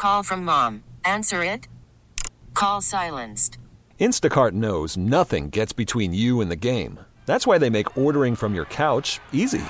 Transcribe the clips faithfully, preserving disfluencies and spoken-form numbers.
call from mom. Answer it. Call silenced. Instacart knows nothing gets between you and the game. That's why they make ordering from your couch easy.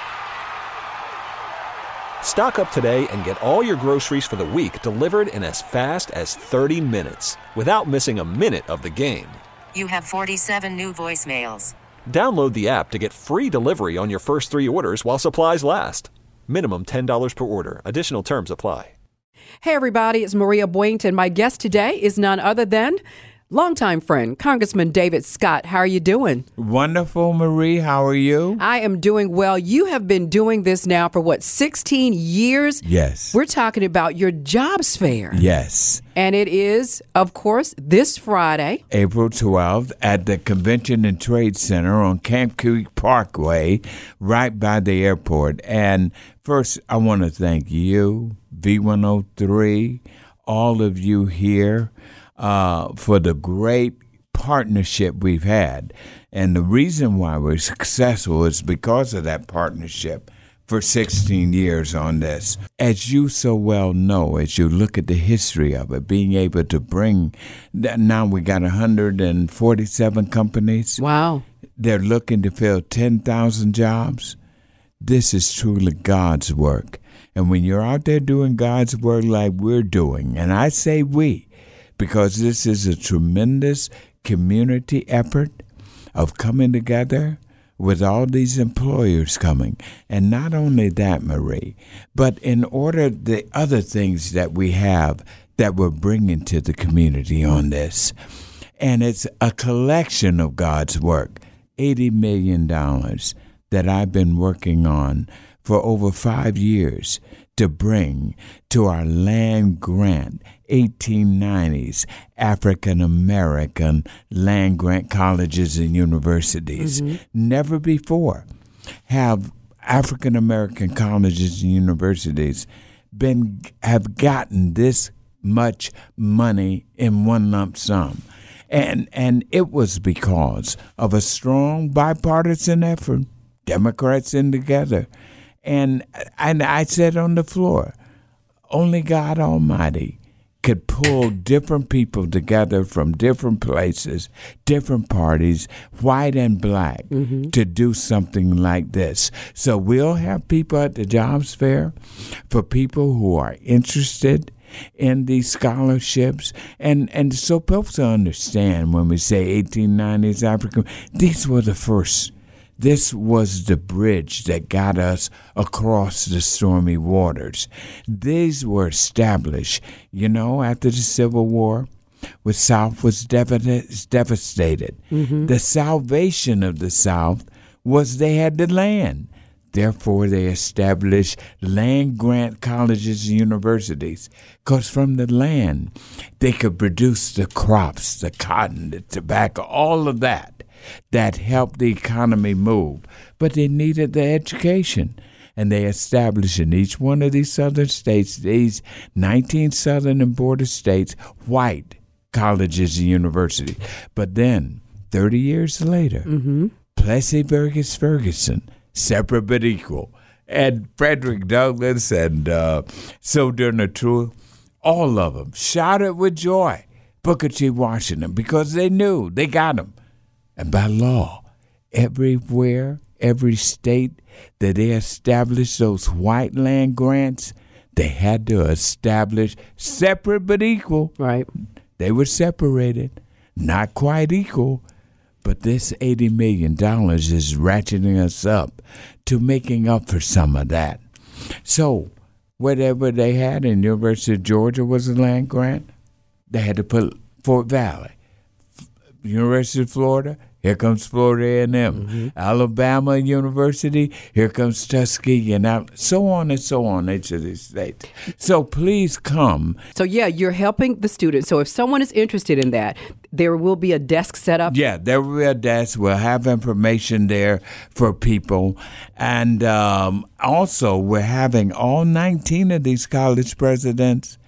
Stock up today and get all your groceries for the week delivered in as fast as thirty minutes without missing a minute of the game. You have forty-seven new voicemails. Download the app to get free delivery on your first three orders while supplies last. Minimum ten dollars per order. Additional terms apply. Hey, everybody, it's Maria Boynton. My guest today is none other than longtime friend, Congressman David Scott. How are you doing? Wonderful, Marie. How are you? I am doing well. You have been doing this now for, what, sixteen years? Yes. We're talking about your jobs fair. Yes. And it is, of course, this Friday, April twelfth, at the Convention and Trade Center on Camp Creek Parkway, right by the airport. And first, I want to thank you, V one oh three, all of you here, uh, for the great partnership we've had. And the reason why we're successful is because of that partnership for sixteen years on this. As you so well know, as you look at the history of it, being able to bring, now we got one hundred forty-seven companies. Wow. They're looking to fill ten thousand jobs. This is truly God's work. And when you're out there doing God's work like we're doing, and I say we, because this is a tremendous community effort of coming together with all these employers coming. And not only that, Marie, but in order the other things that we have that we're bringing to the community on this. And it's a collection of God's work, eighty million dollars that I've been working on for over five years to bring to our land grant, eighteen nineties African American land grant colleges and universities. Mm-hmm. Never before have African American colleges and universities been have gotten this much money in one lump sum. And and it was because of a strong bipartisan effort, Democrats in together. And and I said on the floor, only God Almighty could pull different people together from different places, different parties, white and black, mm-hmm. to do something like this. So we'll have people at the jobs fair for people who are interested in these scholarships. And, and so folks understand when we say eighteen nineties African, these were the first. This was the bridge that got us across the stormy waters. These were established, you know, after the Civil War, when the South was dev- devastated. Mm-hmm. The salvation of the South was they had the land. Therefore, they established land grant colleges and universities, because from the land, they could produce the crops, the cotton, the tobacco, all of that. That helped the economy move. But they needed the education. And they established in each one of these southern states, these nineteen southern and border states, white colleges and universities. But then, thirty years later, mm-hmm. Plessy Fergus Ferguson, separate but equal, and Frederick Douglass and uh, Sojourner Truth, all of them shouted with joy, Booker T. Washington, because they knew they got him. And by law, everywhere, every state that they established those white land grants, they had to establish separate but equal. Right. They were separated, not quite equal, but this eighty million dollars is ratcheting us up to making up for some of that. So whatever they had in University of Georgia was a land grant, they had to put Fort Valley. University of Florida, here comes Florida A and M. Mm-hmm. Alabama University, here comes Tuskegee, and so on and so on each of these states. So please come. So, yeah, you're helping the students. So if someone is interested in that, there will be a desk set up? Yeah, there will be a desk. We'll have information there for people. And um, also, we're having all nineteen of these college presidents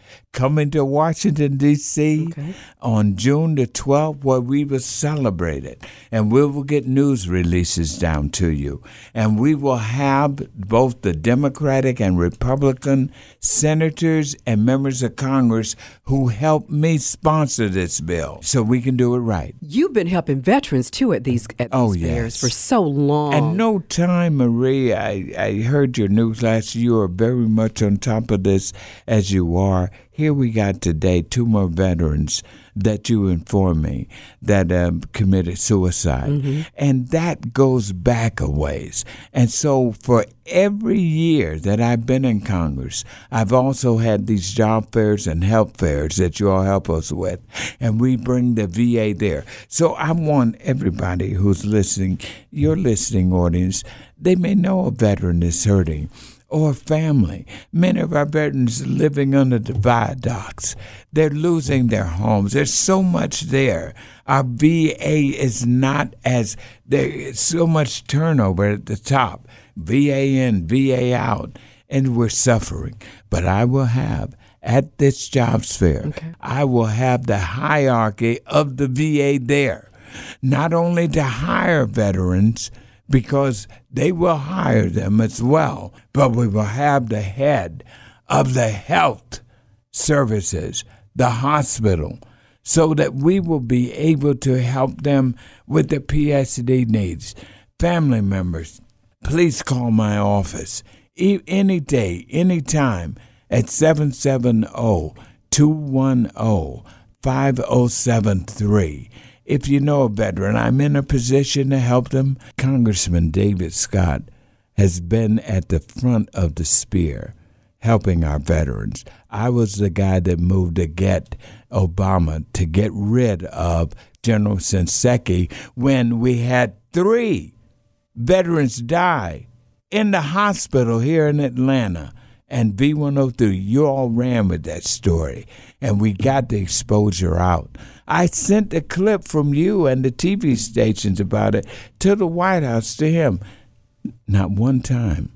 coming to Washington, D C Okay. on June the twelfth, where we will celebrate it. And we will get news releases down to you. And we will have both the Democratic and Republican senators and members of Congress who helped me sponsor this bill so we can do it right. You've been helping veterans, too, at these, at these Oh, fairs yes. for so long. And no time, Marie, I, I heard your news last year. You are very much on top of this as you are. Here we got today two more veterans that you informed me that um, committed suicide. Mm-hmm. And that goes back a ways. And so for every year that I've been in Congress, I've also had these job fairs and health fairs that you all help us with. And we bring the V A there. So I want everybody who's listening, your listening audience, they may know a veteran is hurting, or family. Many of our veterans living under the viaducts. They're losing their homes. There's so much there. Our V A is not as, there's so much turnover at the top. V A in, V A out, and we're suffering. But I will have, at this jobs fair, okay. I will have the hierarchy of the V A there. Not only to hire veterans, because they will hire them as well, but we will have the head of the health services, the hospital, so that we will be able to help them with their P S D needs. Family members, please call my office any day, any time at seven seven zero, two one zero, five zero seven three. If you know a veteran, I'm in a position to help them. Congressman David Scott has been at the front of the spear helping our veterans. I was the guy that moved to get Obama to get rid of General Shinseki when we had three veterans die in the hospital here in Atlanta. And V one oh three, you all ran with that story, and we got the exposure out. I sent a clip from you and the T V stations about it to the White House, to him. Not one time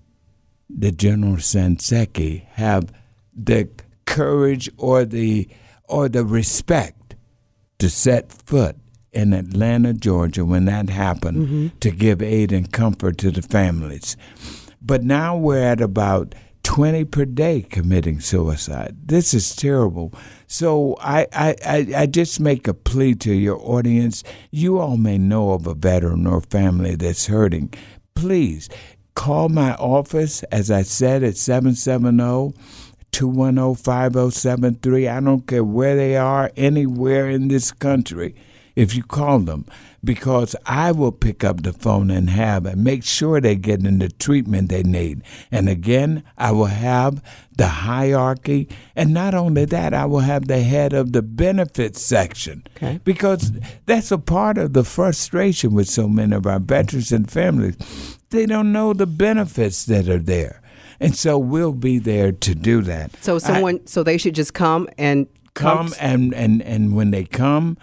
did General Shinseki have the courage or the or the respect to set foot in Atlanta, Georgia, when that happened, mm-hmm. to give aid and comfort to the families. But now we're at about twenty per day committing suicide. This is terrible. So I, I, I, I just make a plea to your audience. You all may know of a veteran or family that's hurting. Please call my office, as I said, at seven seven zero, two one zero, five zero seven three. I don't care where they are, anywhere in this country, if you call them, because I will pick up the phone and have and make sure they're getting the treatment they need. And again, I will have the hierarchy. And not only that, I will have the head of the benefits section. Okay. Because that's a part of the frustration with so many of our veterans and families. They don't know the benefits that are there. And so we'll be there to do that. So someone, I, so they should just come and Come Comes. and, and, and when they come,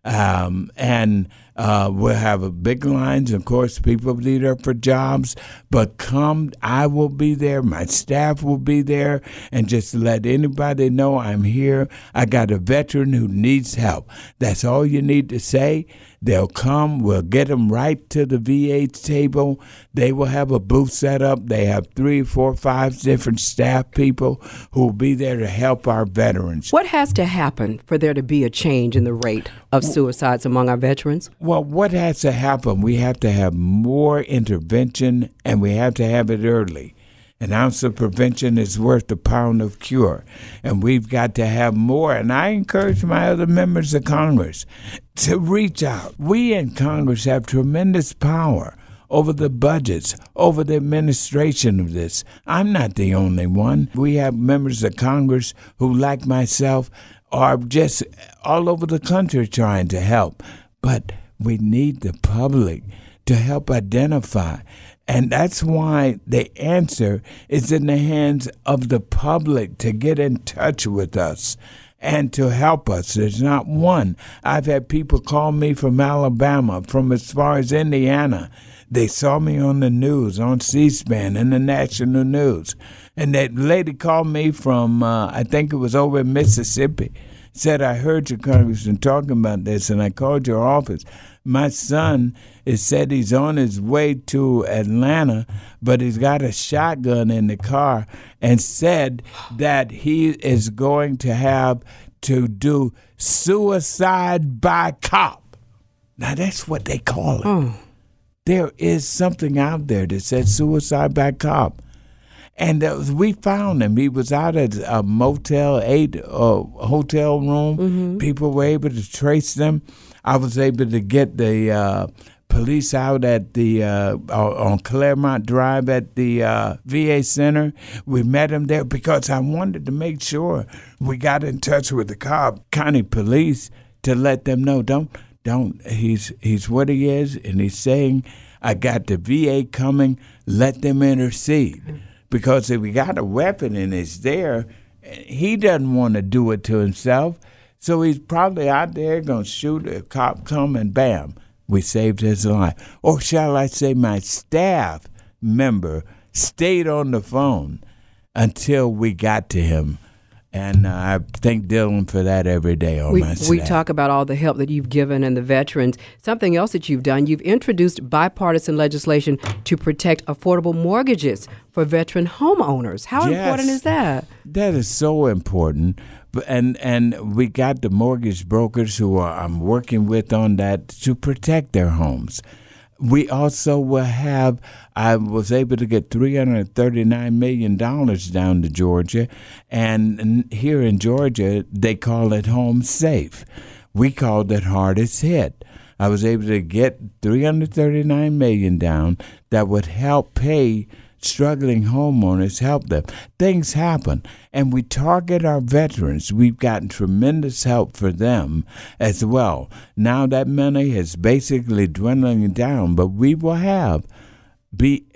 um, and uh, we'll have a big lines. Of course, people will be there for jobs, but come, I will be there. My staff will be there, and just let anybody know I'm here. I got a veteran who needs help. That's all you need to say. They'll come. We'll get them right to the V A table. They will have a booth set up. They have three, four, five different staff people who will be there to help our veterans. What has to happen for there to be a change in the rate of suicides among our veterans? Well, what has to happen? We have to have more intervention, and we have to have it early. An ounce of prevention is worth a pound of cure. And we've got to have more. And I encourage my other members of Congress to reach out. We in Congress have tremendous power over the budgets, over the administration of this. I'm not the only one. We have members of Congress who, like myself, are just all over the country trying to help. But we need the public to help identify. And that's why the answer is in the hands of the public to get in touch with us and to help us. There's not one. I've had people call me from Alabama, from as far as Indiana. They saw me on the news, on C-SPAN, in the national news. And that lady called me from, uh, I think it was over in Mississippi, said, I heard you, Congressman, talking about this, and I called your office. My son is said he's on his way to Atlanta, but he's got a shotgun in the car and said that he is going to have to do suicide by cop. Now, that's what they call it. Oh. There is something out there that says suicide by cop. And uh, we found him. He was out at a Motel eight uh, hotel room. Mm-hmm. People were able to trace them. I was able to get the uh, police out at the uh, on Claremont Drive at the uh, V A Center. We met him there because I wanted to make sure we got in touch with the Cobb County Police to let them know, don't, don't, he's, he's what he is, and he's saying, I got the V A coming, let them intercede. Because if we got a weapon and it's there, he doesn't want to do it to himself. So he's probably out there going to shoot, a cop come, and bam, we saved his life. Or shall I say my staff member stayed on the phone until we got to him. And uh, I thank Dylan for that every day on we, my staff. We talk about all the help that you've given and the veterans. Something else that you've done, you've introduced bipartisan legislation to protect affordable mortgages for veteran homeowners. How yes, important is that? That is so important. And and we got the mortgage brokers who are, I'm working with on that to protect their homes. We also will have, I was able to get three hundred thirty-nine million dollars down to Georgia, and here in Georgia, they call it Home Safe. We called it Hardest Hit. I was able to get three hundred thirty-nine million dollars down that would help pay struggling homeowners, help them. Things happen, and we target our veterans. We've gotten tremendous help for them as well. Now that money is basically dwindling down, but we will have be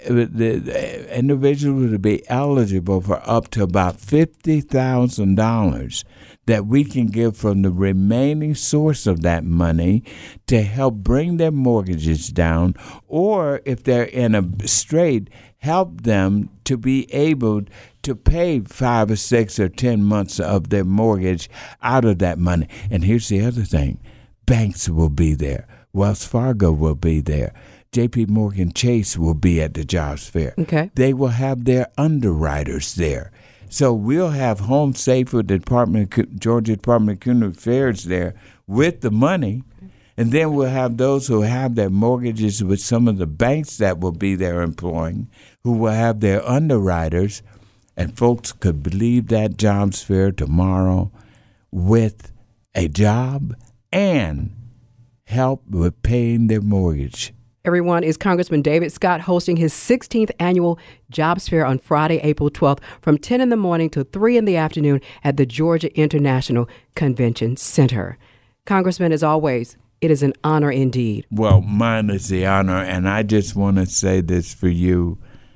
the individuals to be eligible for up to about fifty thousand dollars that we can give from the remaining source of that money to help bring their mortgages down, or if they're in a strait, help them to be able to pay five or six or ten months of their mortgage out of that money. And here's the other thing. Banks will be there. Wells Fargo will be there. J P Morgan Chase will be at the jobs fair. Okay. They will have their underwriters there. So we'll have Home Safe with the Department of, Georgia Department of Community Affairs there with the money. And then we'll have those who have their mortgages with some of the banks that will be there employing, who will have their underwriters. And folks could believe that jobs fair tomorrow with a job and help with paying their mortgage. Everyone, is Congressman David Scott hosting his sixteenth annual Jobs Fair on Friday, April twelfth from ten in the morning to three in the afternoon at the Georgia International Convention Center. Congressman, as always, it is an honor indeed. Well, mine is the honor, and I just want to say this for you.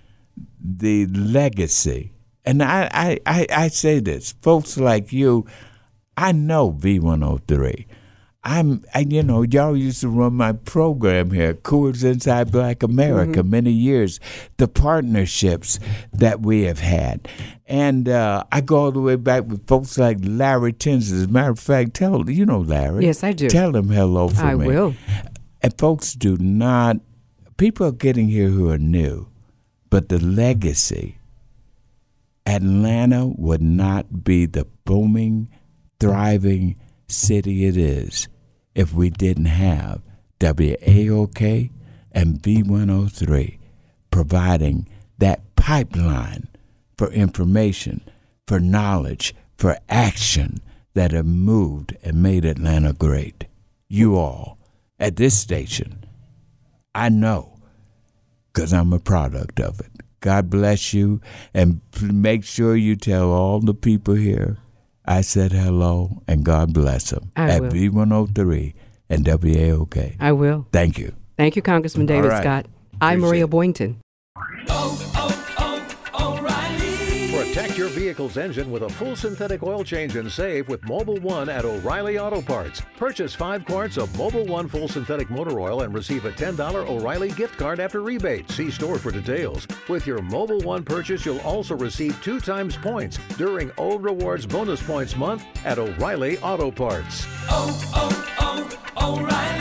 The legacy, and I, I, I, I say this, folks like you, I know V one oh three. I'm, I, you know, y'all used to run my program here, Coors Inside Black America, mm-hmm. many years. The partnerships that we have had. And uh, I go all the way back with folks like Larry Tins. As a matter of fact, tell, you know Larry. Yes, I do. Tell him hello for I me. I will. And folks do not, people are getting here who are new, but the legacy, Atlanta would not be the booming, thriving city it is if we didn't have W A O K and V one oh three providing that pipeline for information, for knowledge, for action that have moved and made Atlanta great. You all at this station, I know, because I'm a product of it. God bless you, and make sure you tell all the people here I said hello, and God bless them I at will. V one oh three and W A O K. I will. Thank you. Thank you, Congressman David right. Scott. I'm Appreciate Maria it. Boynton. Oh, oh, oh, O'Reilly. For a Protect your vehicle's engine with a full synthetic oil change and save with Mobil one at O'Reilly Auto Parts. Purchase five quarts of Mobil one full synthetic motor oil and receive a ten dollars O'Reilly gift card after rebate. See store for details. With your Mobil one purchase, you'll also receive two times points during O Rewards Bonus Points Month at O'Reilly Auto Parts. Oh, oh, oh, O'Reilly